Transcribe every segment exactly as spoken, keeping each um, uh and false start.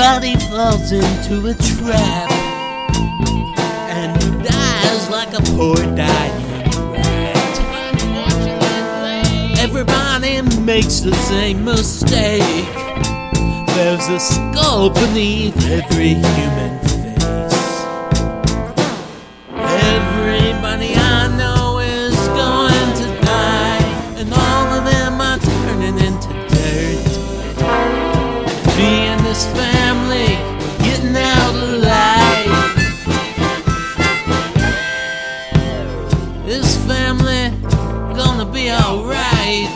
Everybody falls into a trap and dies like a poor dying rat. Everybody makes the same mistake. There's a skull beneath every human face. Everybody I know is going to die, and all of them are turning into dirt. Me and this family, we're getting out alive. This family gonna be alright.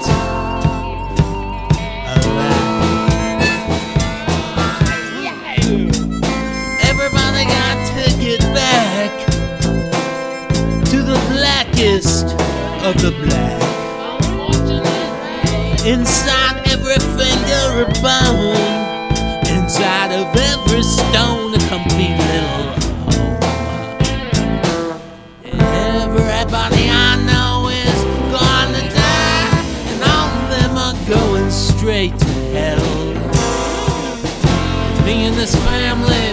Everybody got to get back to the blackest of the black. Inside every finger a bone, inside of every stone a complete little home. Everybody I know is gonna die, and all of them are going straight to hell. Me and this family,